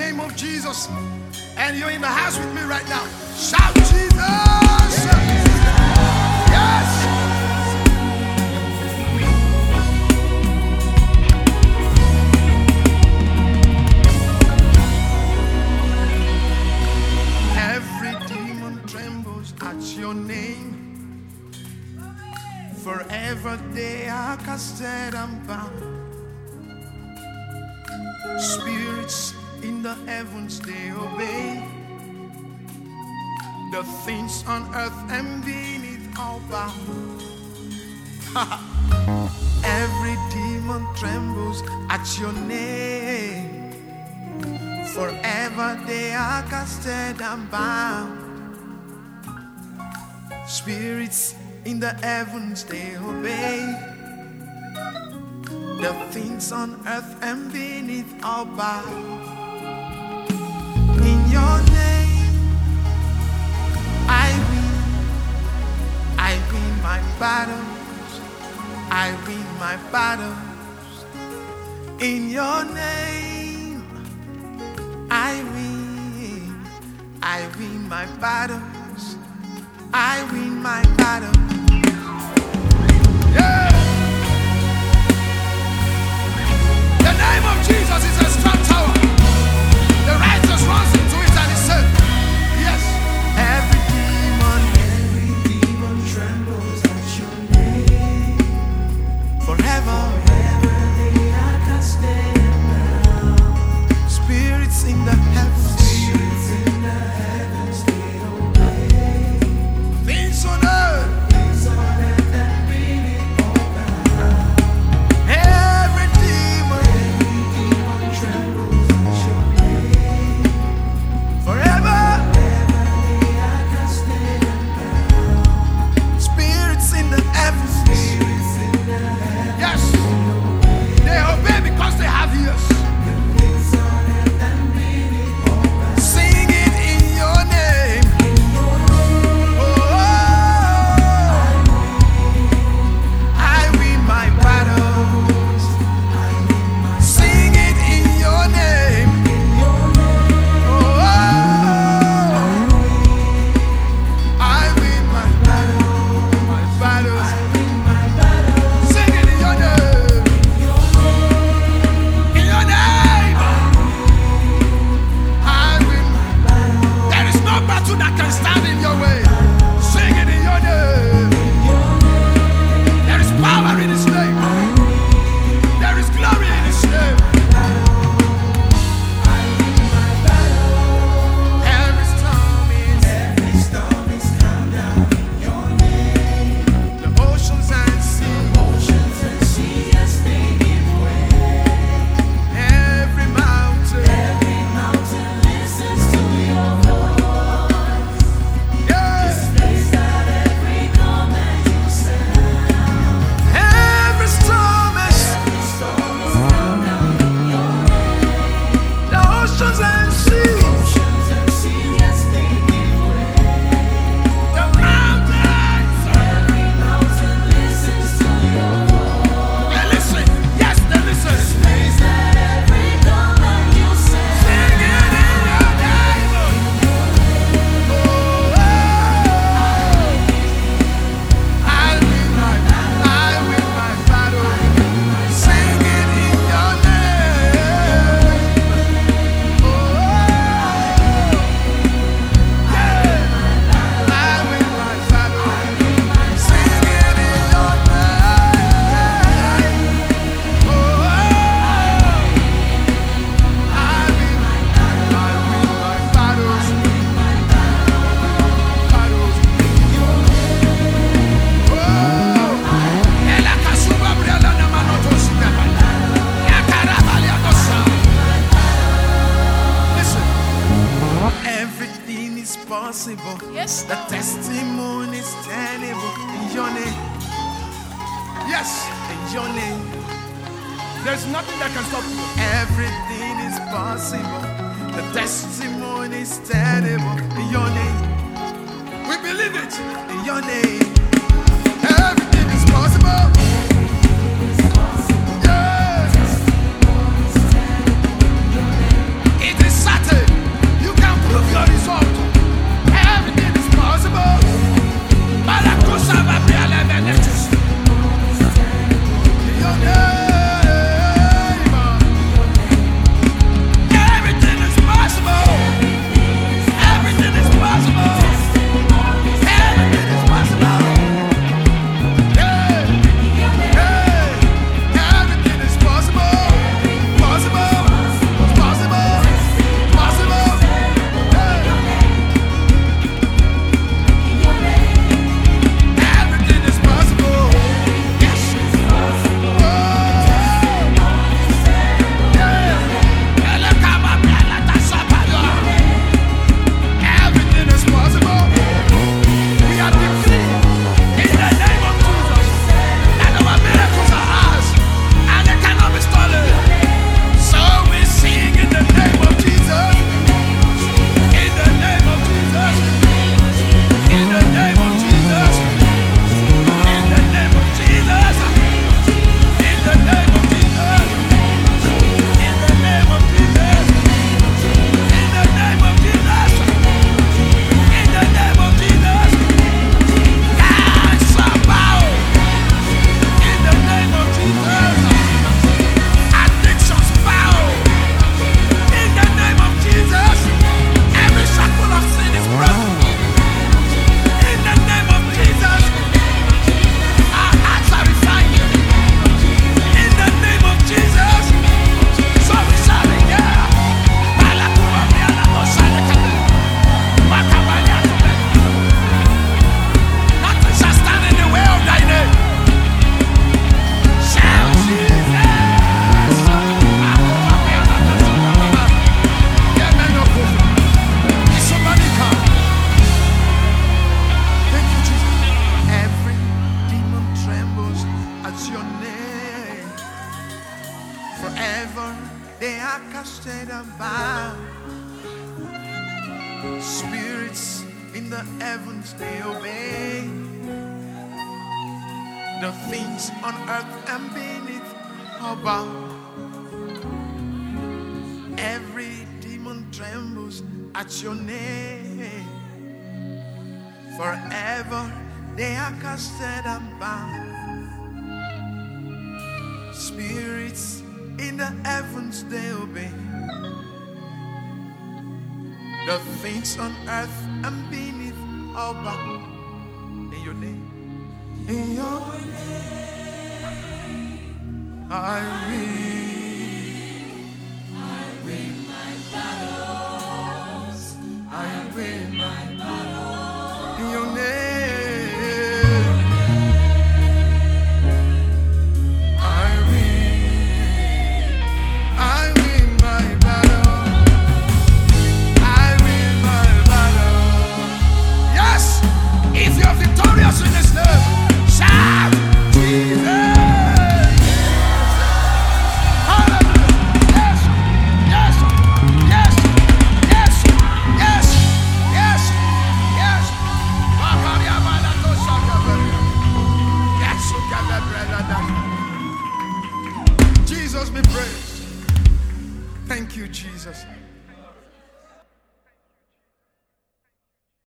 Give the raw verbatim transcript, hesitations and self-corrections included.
name of Jesus. And you're in the house with me right now. Shout Jesus! Yes! Every demon trembles at your name. Forever they are casted and bound. Spirits in the heavens they obey. The things on earth and beneath all bow. Every demon trembles at your name. Forever they are casted and bound. Spirits in the heavens they obey. The things on earth and beneath all bow. In your name I win, I win my battles, I win my battles. In your name I win, I win my battles, I win my battles. Yeah! The name of Jesus is a strong tower. The righteous runs into it and is safe. Yes. Every demon, every demon trembles at your name. Forever, forever they are casted down. Spirits in the heavens, spirits in the heavens they obey. Things on earth, things on earth and beneath all bound. Every demon, every demon trembles at your name. Forever, forever they are casted down. Spirits in the heavens, spirits in the heavens. Yes, they obey because they have ears. Things on earth and beneath all bound. Sing it in your name. Oh, I win my battles. Sing it in your name. Oh, I win my battles, my battles. Sing it in your name. In your name, I win. There is no battle that can stand in your way. Sing it in your name. There is power in His name. There is glory in His name. Every storm is, every storm is calmed down in your name. The oceans and seas, oceans and seas, yes, they give way. Every mountain, every mountain listens to your voice. Yes. Displays that every command you send. Every storm is, every storm is calmed down in your name. The oceans and seas, oceans and seas, yes, they give way. The mountains, every mountain listens to your voice. They listen, yes, they listen. Displays that every command you send. Sing it in your name. Oh, I win my, I win my battle. Sing it in your name. Oh, yeah. I win my battle. Sing it in your name. Oh, I win my, I win my battles. Battles. Listen, everything is possible. Yes, The testimony is tenable in your name. Yes, in your name. There's nothing that can stop you. Everything is possible. The testimony is tenable in your name. We believe it in your name. Everything is possible. Yeah. It is certain. and bow. Spirits in the heavens, they obey. The things on earth and beneath are bound. Every demon trembles at your name. Forever they are casted and bound. Spirits in the heavens, they obey. The things on earth and beneath are bound. In your name, in your name, I will.